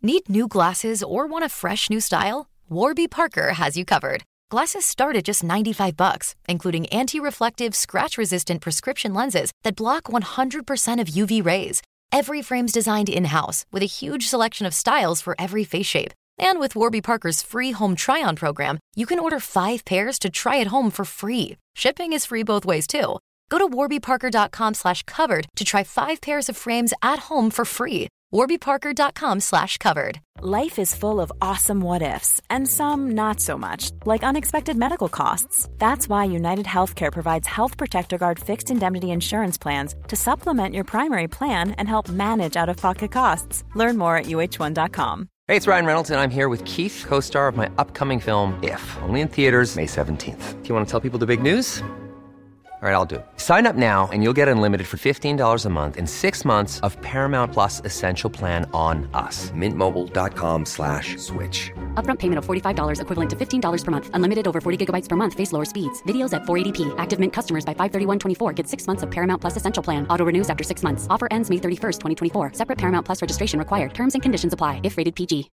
Need new glasses or want a fresh new style? Warby Parker has you covered. Glasses start at just $95, including anti-reflective, scratch-resistant prescription lenses that block 100% of UV rays. Every frame's designed in-house with a huge selection of styles for every face shape. And with Warby Parker's free home try-on program, you can order 5 pairs to try at home for free. Shipping is free both ways, too. Go to warbyparker.com/covered to try 5 pairs of frames at home for free. warbyparker.com/covered. Life is full of awesome what-ifs, and some not so much, like unexpected medical costs. That's why United Healthcare provides Health Protector Guard fixed indemnity insurance plans to supplement your primary plan and help manage out-of-pocket costs. Learn more at uh1.com. Hey, it's Ryan Reynolds, and I'm here with Keith, co-star of my upcoming film, If, only in theaters May 17th. Do you want to tell people the big news? All right, I'll do it. Sign up now and you'll get unlimited for $15 a month and 6 months of Paramount Plus Essential Plan on us. MintMobile.com/switch. Upfront payment of $45 equivalent to $15 per month. Unlimited over 40 gigabytes per month. Face lower speeds. Videos at 480p. Active Mint customers by 531.24 get 6 months of Paramount Plus Essential Plan. Auto renews after 6 months. Offer ends May 31st, 2024. Separate Paramount Plus registration required. Terms and conditions apply if rated PG.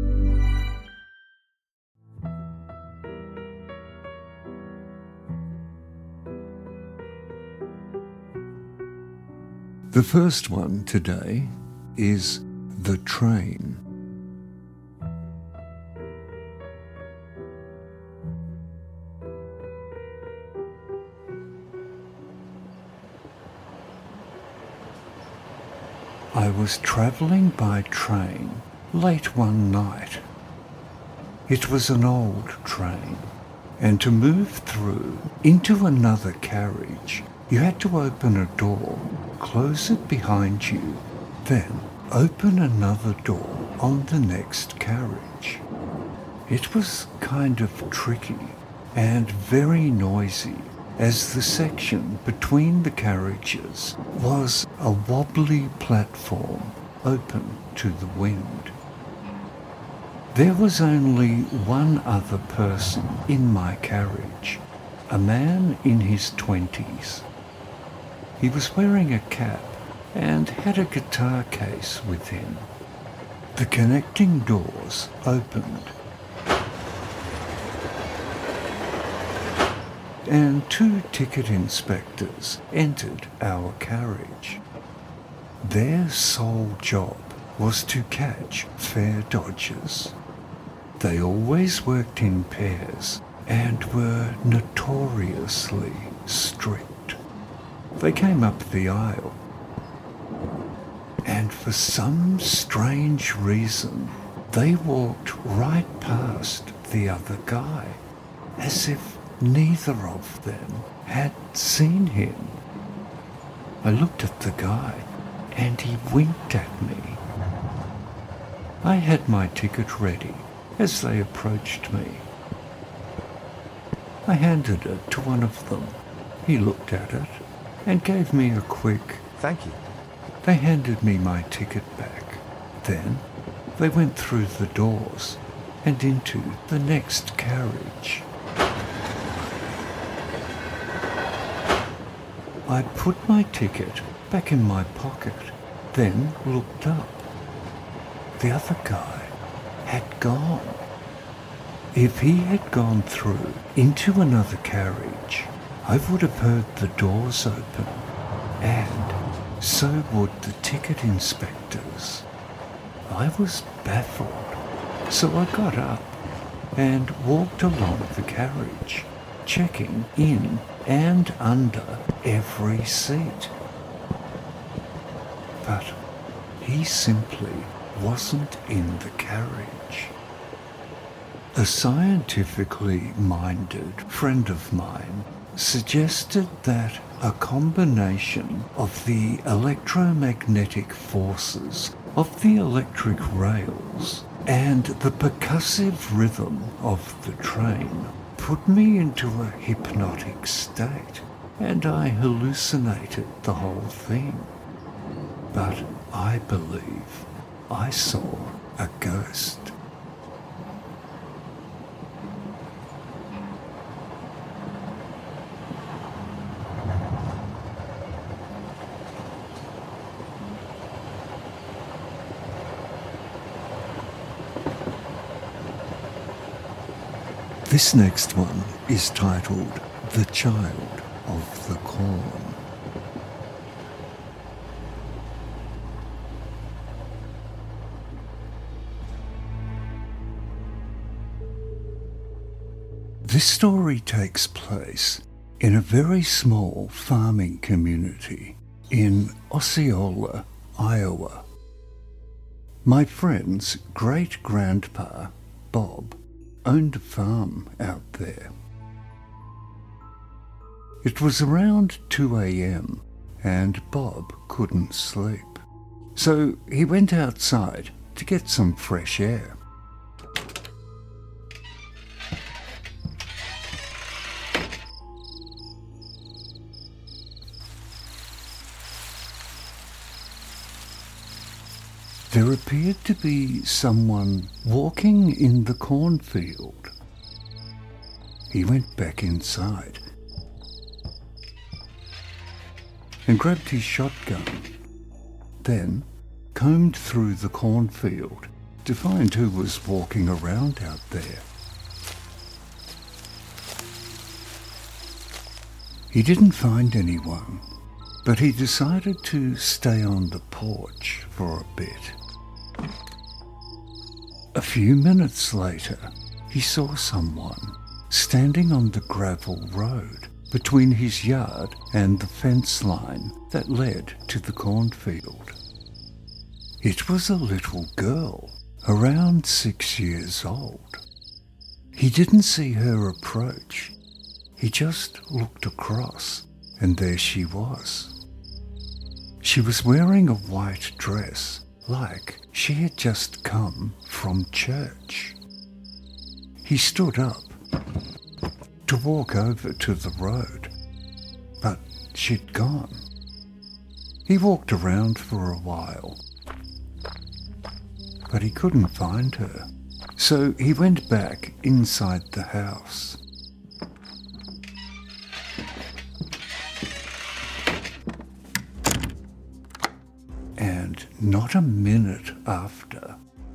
The first one today is The Train. I was travelling by train late one night. It was an old train, and to move through into another carriage, you had to open a door, close it behind you, then open another door on the next carriage. It was kind of tricky and very noisy, as the section between the carriages was a wobbly platform open to the wind. There was only one other person in my carriage, a man in his 20s. He was wearing a cap and had a guitar case with him. The connecting doors opened, and 2 ticket inspectors entered our carriage. Their sole job was to catch fare dodgers. They always worked in pairs and were notoriously strict. They came up the aisle, and for some strange reason, they walked right past the other guy, as if neither of them had seen him. I looked at the guy, and he winked at me. I had my ticket ready as they approached me. I handed it to one of them. He looked at it and gave me a quick "Thank you." They handed me my ticket back. Then they went through the doors and into the next carriage. I put my ticket back in my pocket, then looked up. The other guy had gone. If he had gone through into another carriage, I would have heard the doors open, and so would the ticket inspectors. I was baffled, so I got up and walked along the carriage, checking in and under every seat. But he simply wasn't in the carriage. A scientifically minded friend of mine suggested that a combination of the electromagnetic forces of the electric rails and the percussive rhythm of the train put me into a hypnotic state, and I hallucinated the whole thing. But I believe I saw a ghost. This next one is titled The Child of the Corn. This story takes place in a very small farming community in Osceola, Iowa. My friend's great-grandpa, Bob, owned a farm out there. It was around 2 a.m. and Bob couldn't sleep, so he went outside to get some fresh air. There appeared to be someone walking in the cornfield. He went back inside and grabbed his shotgun, then combed through the cornfield to find who was walking around out there. He didn't find anyone, but he decided to stay on the porch for a bit. A few minutes later, he saw someone standing on the gravel road between his yard and the fence line that led to the cornfield. It was a little girl, around 6 years old. He didn't see her approach. He just looked across, and there she was. She was wearing a white dress, like she had just come from church. He stood up to walk over to the road, but she'd gone. He walked around for a while, but he couldn't find her, so he went back inside the house. And not a minute after,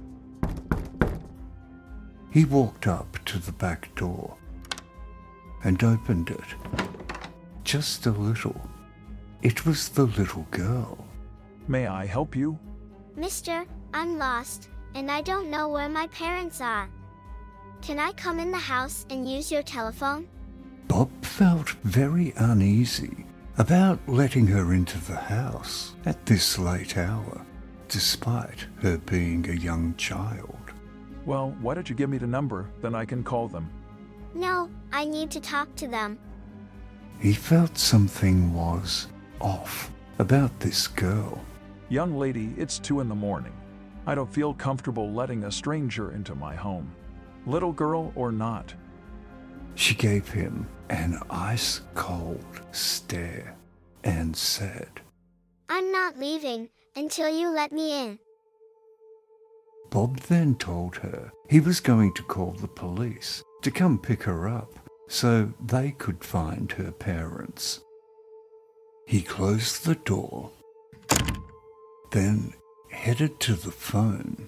he walked up to the back door and opened it, just a little. It was the little girl. May I help you? Mister, I'm lost, and I don't know where my parents are. Can I come in the house and use your telephone? Bob felt very uneasy about letting her into the house at this late hour, despite her being a young child. Well, why don't you give me the number, then I can call them. No, I need to talk to them. He felt something was off about this girl. Young lady, it's 2 a.m. I don't feel comfortable letting a stranger into my home. Little girl or not. She gave him an ice-cold stare and said, I'm not leaving until you let me in. Bob then told her he was going to call the police to come pick her up so they could find her parents. He closed the door, then headed to the phone.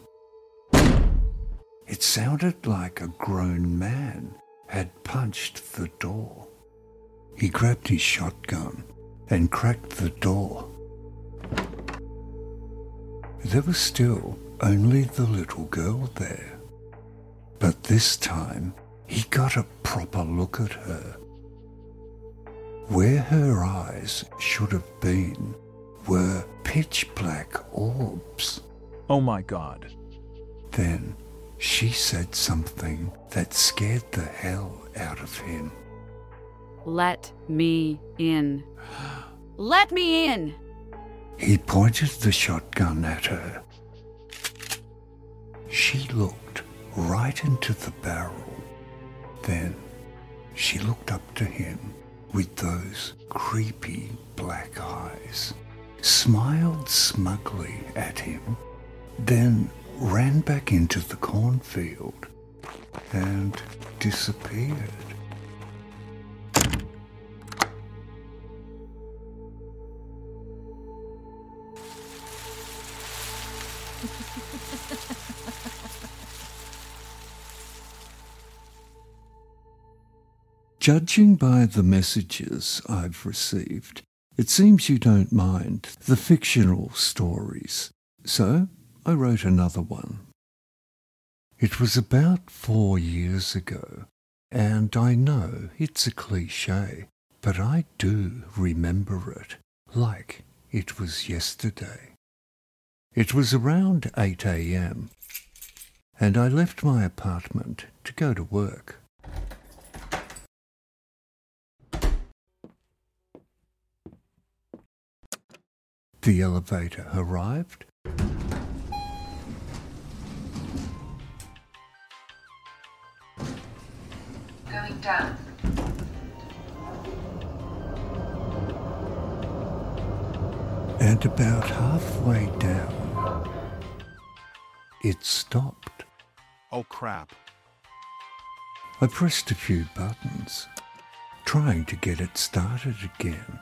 It sounded like a grown man had punched the door. He grabbed his shotgun and cracked the door. There was still only the little girl there, but this time he got a proper look at her. Where her eyes should have been were pitch-black orbs. Oh my God. Then she said something that scared the hell out of him. Let me in. Let me in! He pointed the shotgun at her. She looked right into the barrel. Then she looked up to him with those creepy black eyes, smiled smugly at him, then ran back into the cornfield and disappeared. Judging by the messages I've received, it seems you don't mind the fictional stories. So I wrote another one. It was about 4 years ago, and I know it's a cliché, but I do remember it like it was yesterday. It was around 8 a.m, and I left my apartment to go to work. The elevator arrived. Going down. And about halfway down, it stopped. Oh, crap. I pressed a few buttons, trying to get it started again.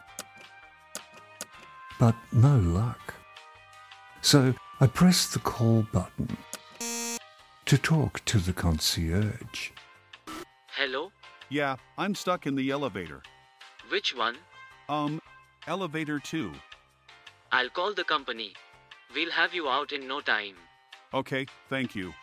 But no luck. So I pressed the call button to talk to the concierge. Hello? Yeah, I'm stuck in the elevator. Which one? Elevator 2. I'll call the company. We'll have you out in no time. Okay, thank you.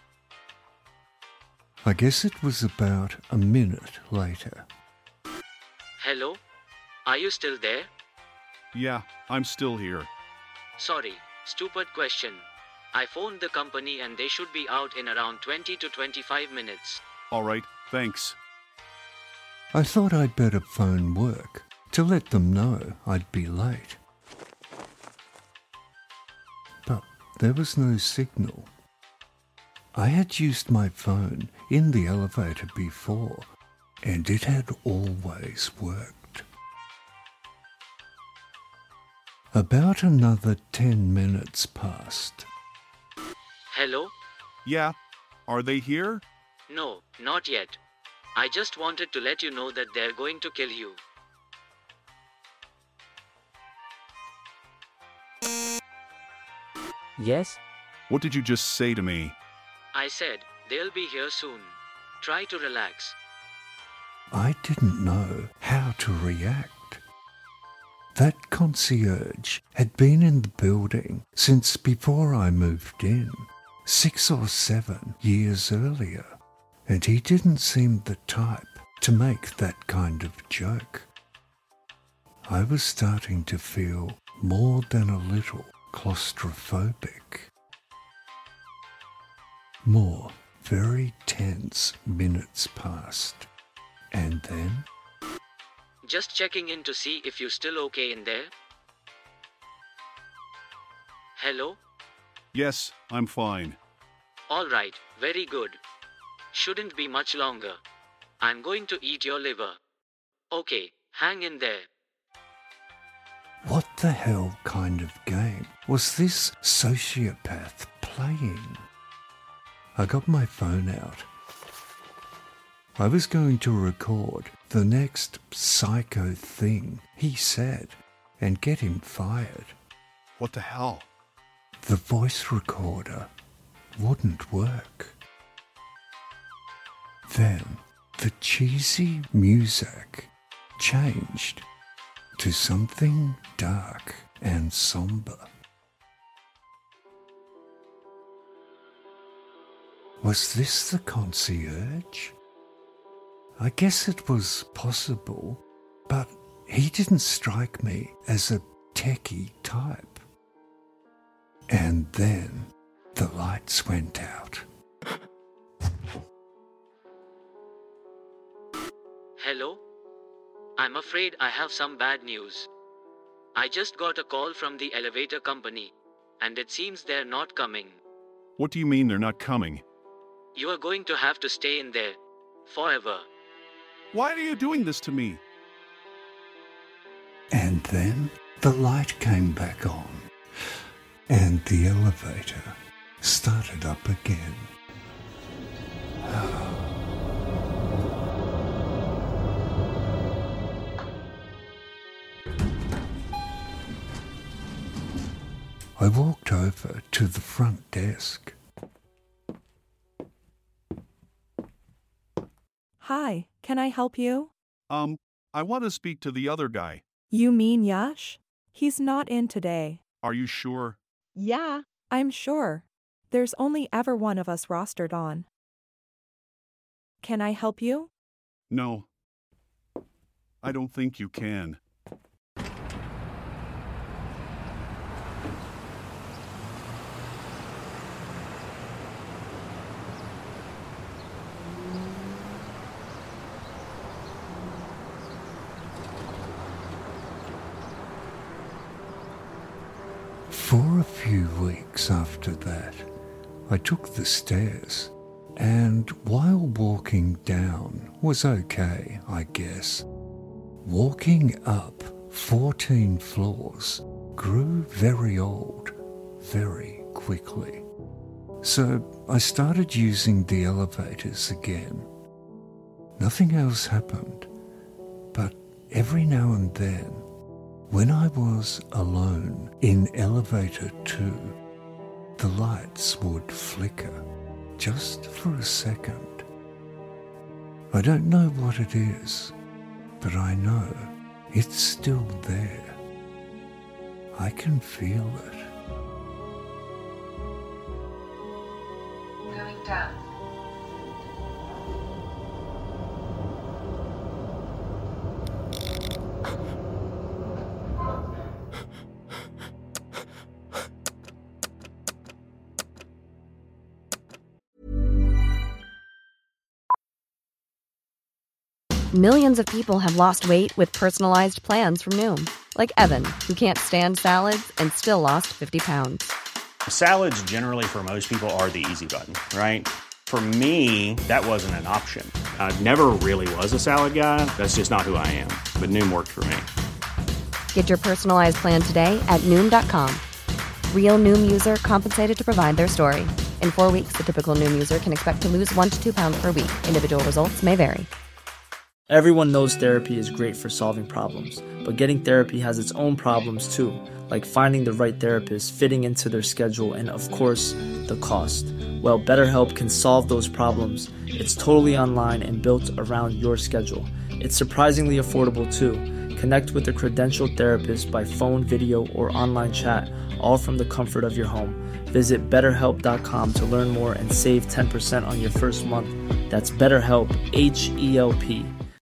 I guess it was about a minute later. Hello? Are you still there? Yeah, I'm still here. Sorry, stupid question. I phoned the company and they should be out in around 20 to 25 minutes. All right, thanks. I thought I'd better phone work to let them know I'd be late. But there was no signal. I had used my phone in the elevator before, and it had always worked. About another 10 minutes passed. Hello? Yeah, are they here? No, not yet. I just wanted to let you know that they're going to kill you. Yes? What did you just say to me? I said, they'll be here soon. Try to relax. I didn't know how to react. That concierge had been in the building since before I moved in, 6 or 7 years earlier, and he didn't seem the type to make that kind of joke. I was starting to feel more than a little claustrophobic. More very tense minutes passed, and then... Just checking in to see if you're still okay in there. Hello? Yes, I'm fine. All right, very good. Shouldn't be much longer. I'm going to eat your liver. Okay, hang in there. What the hell kind of game was this sociopath playing? I got my phone out. I was going to record the next psycho thing he said and get him fired. What the hell? The voice recorder wouldn't work. Then the cheesy music changed to something dark and somber. Was this the concierge? I guess it was possible, but he didn't strike me as a techie type. And then the lights went out. Hello? I'm afraid I have some bad news. I just got a call from the elevator company, and it seems they're not coming. What do you mean they're not coming? You are going to have to stay in there. Forever. Why are you doing this to me? And then the light came back on, and the elevator started up again. I walked over to the front desk. Hi, can I help you? I want to speak to the other guy. You mean Yash? He's not in today. Are you sure? Yeah, I'm sure. There's only ever one of us rostered on. Can I help you? No. I don't think you can. For a few weeks after that, I took the stairs, and while walking down was okay, I guess. Walking up 14 floors grew very old very quickly. So I started using the elevators again. Nothing else happened, but every now and then, when I was alone in elevator 2, the lights would flicker just for a second. I don't know what it is, but I know it's still there. I can feel it. Going down. Millions of people have lost weight with personalized plans from Noom. Like Evan, who can't stand salads and still lost 50 pounds. Salads generally for most people are the easy button, right? For me, that wasn't an option. I never really was a salad guy. That's just not who I am. But Noom worked for me. Get your personalized plan today at Noom.com. Real Noom user compensated to provide their story. In 4 weeks, the typical Noom user can expect to lose 1 to 2 pounds per week. Individual results may vary. Everyone knows therapy is great for solving problems, but getting therapy has its own problems too, like finding the right therapist, fitting into their schedule, and of course, the cost. Well, BetterHelp can solve those problems. It's totally online and built around your schedule. It's surprisingly affordable too. Connect with a credentialed therapist by phone, video, or online chat, all from the comfort of your home. Visit BetterHelp.com to learn more and save 10% on your first month. That's BetterHelp, H-E-L-P.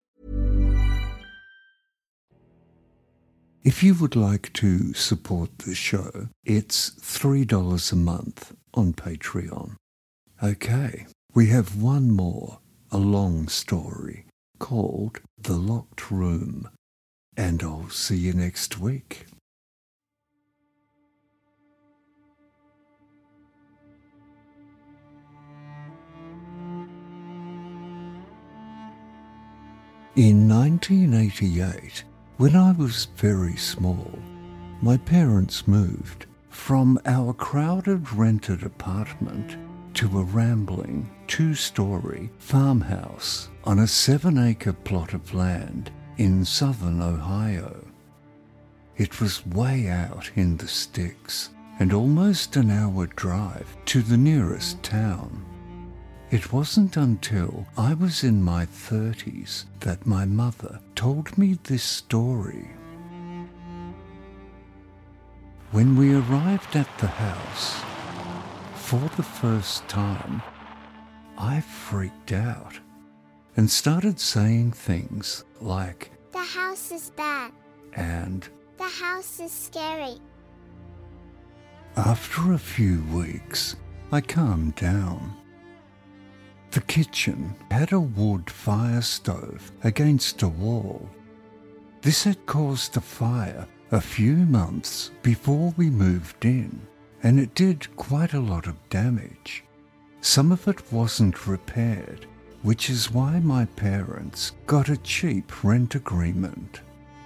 If you would like to support the show, it's $3 a month on Patreon. Okay, we have one more, a long story, called The Locked Room, and I'll see you next week. In 1988, when I was very small, my parents moved from our crowded rented apartment to a rambling 2-story farmhouse on a 7-acre plot of land in southern Ohio. It was way out in the sticks and almost an hour drive to the nearest town. It wasn't until I was in my 30s that my mother told me this story. When we arrived at the house, for the first time, I freaked out and started saying things like, "The house is bad," and "The house is scary." After a few weeks, I calmed down. The kitchen had a wood fire stove against a wall. This had caused a fire a few months before we moved in, and it did quite a lot of damage. Some of it wasn't repaired, which is why my parents got a cheap rent agreement.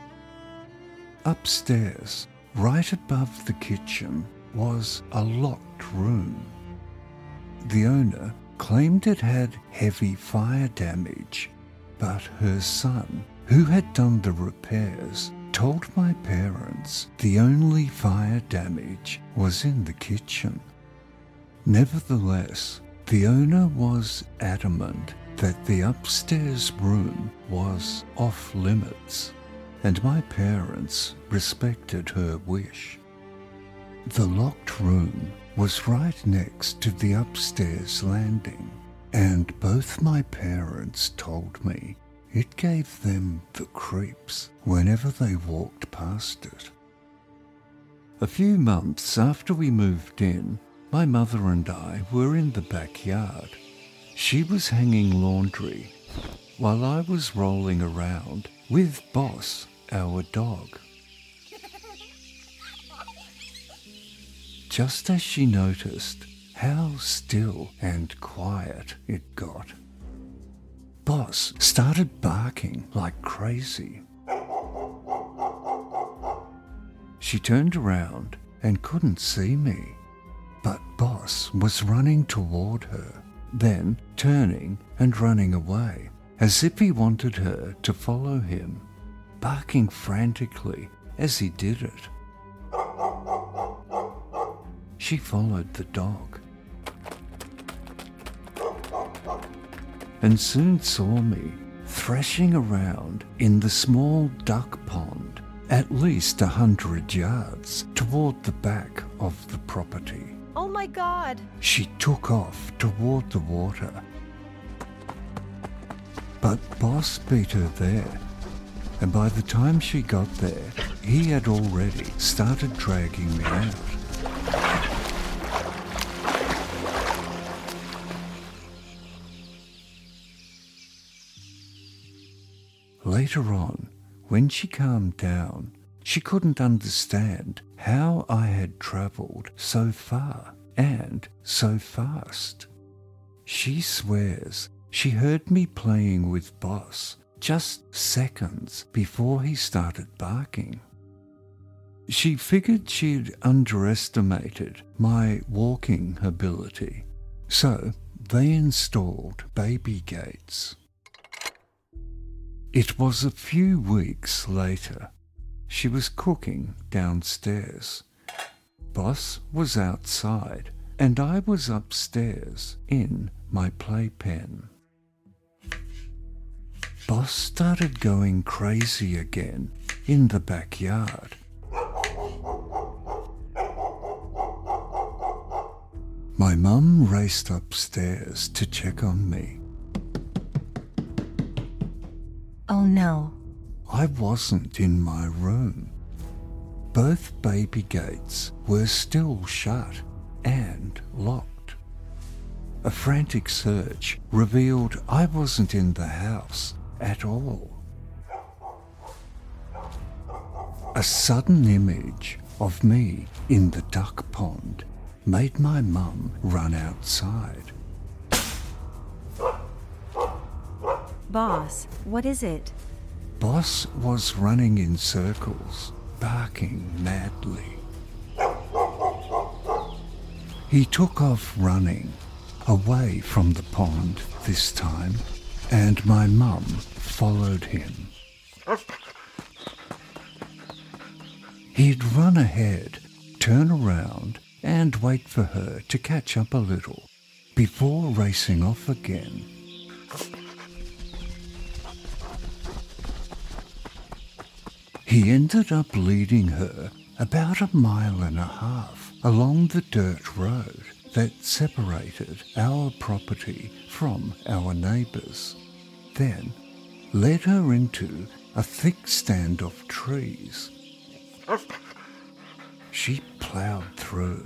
Upstairs, right above the kitchen, was a locked room. The owner claimed it had heavy fire damage, but her son, who had done the repairs, told my parents the only fire damage was in the kitchen. Nevertheless, the owner was adamant that the upstairs room was off limits, and my parents respected her wish. The locked room was right next to the upstairs landing, and both my parents told me it gave them the creeps whenever they walked past it. A few months after we moved in, my mother and I were in the backyard. She was hanging laundry while I was rolling around with Boss, our dog. Just as she noticed how still and quiet it got, Boss started barking like crazy. She turned around and couldn't see me, but Boss was running toward her, then turning and running away, as if he wanted her to follow him, barking frantically as he did it. She followed the dog and soon saw me thrashing around in the small duck pond at least 100 yards toward the back of the property. Oh my God! She took off toward the water, but Boss beat her there, and by the time she got there, he had already started dragging me out. Later on, when she calmed down, she couldn't understand how I had travelled so far and so fast. She swears she heard me playing with Boss just seconds before he started barking. She figured she'd underestimated my walking ability, so they installed baby gates. It was a few weeks later. She was cooking downstairs. Boss was outside, and I was upstairs in my playpen. Boss started going crazy again in the backyard. My mum raced upstairs to check on me. Oh no. I wasn't in my room. Both baby gates were still shut and locked. A frantic search revealed I wasn't in the house at all. A sudden image of me in the duck pond made my mum run outside. Boss, what is it? Boss was running in circles, barking madly. He took off running, away from the pond this time, and my mum followed him. He'd run ahead, turn around, and wait for her to catch up a little before racing off again. He ended up leading her about 1.5 miles along the dirt road that separated our property from our neighbours, then led her into a thick stand of trees. She ploughed through.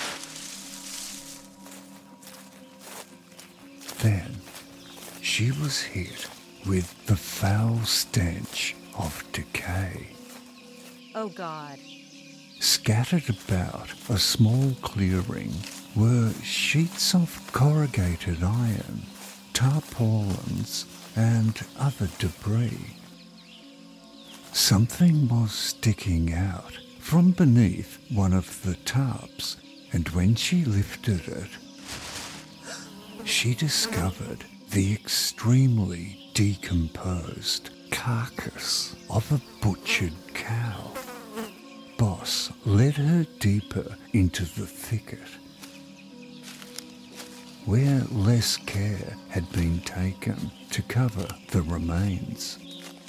Then she was hit with the foul stench of decay. Oh God. Scattered about a small clearing were sheets of corrugated iron, tarpaulins, and other debris. Something was sticking out from beneath one of the tarps, and when she lifted it, she discovered the extremely decomposed carcass of a butchered cow. Boss led her deeper into the thicket. where less care had been taken to cover the remains.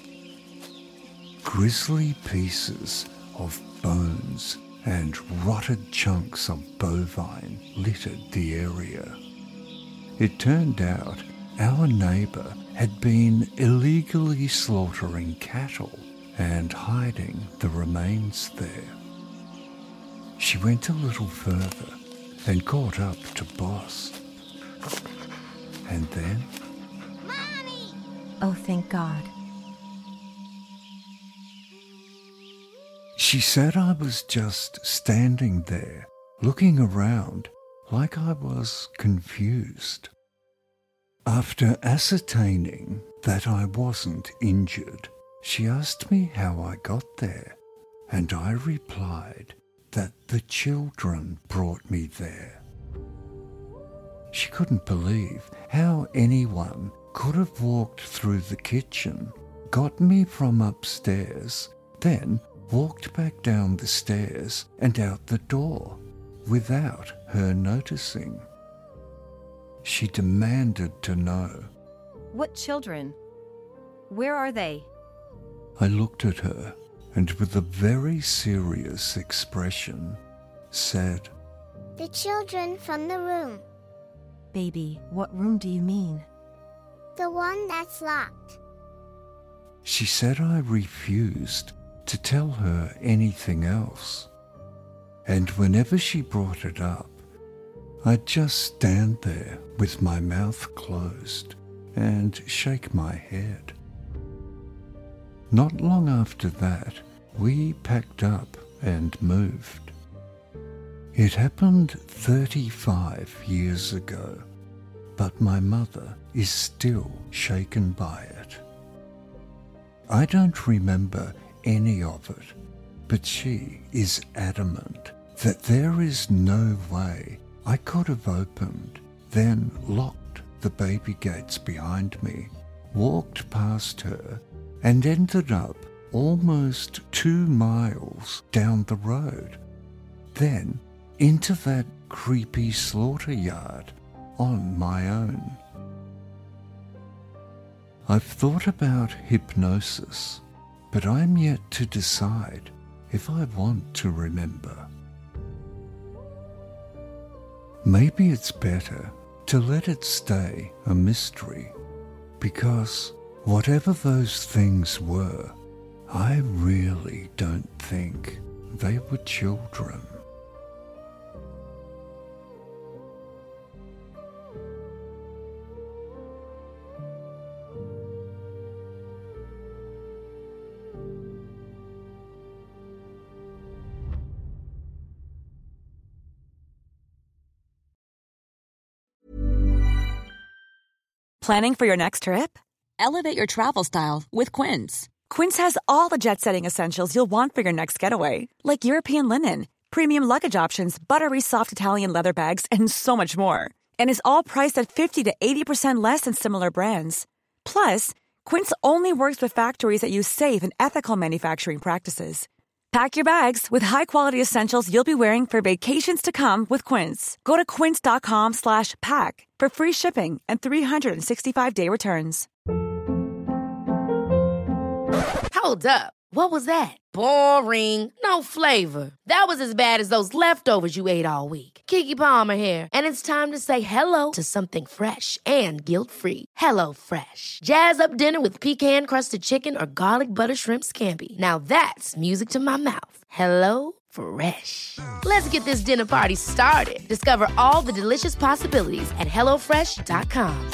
Grisly pieces of bones and rotted chunks of bovine littered the area. It turned out our neighbour had been illegally slaughtering cattle and hiding the remains there. She went a little further and caught up to Boss. And then... Mommy! Oh, thank God. She said I was just standing there, looking around like I was confused. After ascertaining that I wasn't injured, she asked me how I got there, and I replied that the children brought me there. She couldn't believe how anyone could have walked through the kitchen, got me from upstairs, then walked back down the stairs and out the door without her noticing. She demanded to know. What children? Where are they? I looked at her and with a very serious expression said, The children from the room. Baby, what room do you mean? The one that's locked. She said I refused to tell her anything else, and whenever she brought it up, I'd just stand there with my mouth closed and shake my head. Not long after that, we packed up and moved. It happened 35 years ago, but my mother is still shaken by it. I don't remember any of it, but she is adamant that there is no way I could have opened, then locked the baby gates behind me, walked past her, and ended up almost 2 miles down the road, then into that creepy slaughter yard on my own. I've thought about hypnosis, but I'm yet to decide if I want to remember. Maybe it's better to let it stay a mystery, because whatever those things were, I really don't think they were children. Planning for your next trip? Elevate your travel style with Quince. Quince has all the jet-setting essentials you'll want for your next getaway, like European linen, premium luggage options, buttery soft Italian leather bags, and so much more. And is all priced at 50 to 80% less than similar brands. Plus, Quince only works with factories that use safe and ethical manufacturing practices. Pack your bags with high-quality essentials you'll be wearing for vacations to come with Quince. Go to quince.com/pack for free shipping and 365-day returns. Hold up. What was that? Boring. No flavor. That was as bad as those leftovers you ate all week. Keke Palmer here, and it's time to say hello to something fresh and guilt-free. Hello Fresh. Jazz up dinner with pecan-crusted chicken or garlic butter shrimp scampi. Now that's music to my mouth. Hello Fresh. Let's get this dinner party started. Discover all the delicious possibilities at hellofresh.com.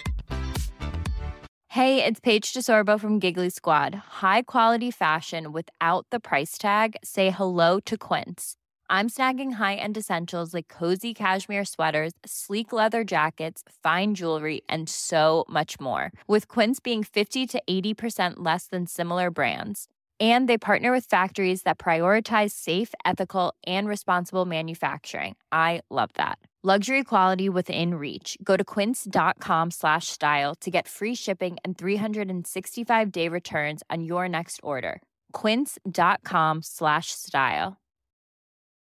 Hey, it's Paige DeSorbo from Giggly Squad. High quality fashion without the price tag. Say hello to Quince. I'm snagging high-end essentials like cozy cashmere sweaters, sleek leather jackets, fine jewelry, and so much more. With Quince being 50 to 80% less than similar brands. And they partner with factories that prioritize safe, ethical, and responsible manufacturing. I love that. Luxury quality within reach. Go to quince.com/style to get free shipping and 365-day returns on your next order. Quince.com/style.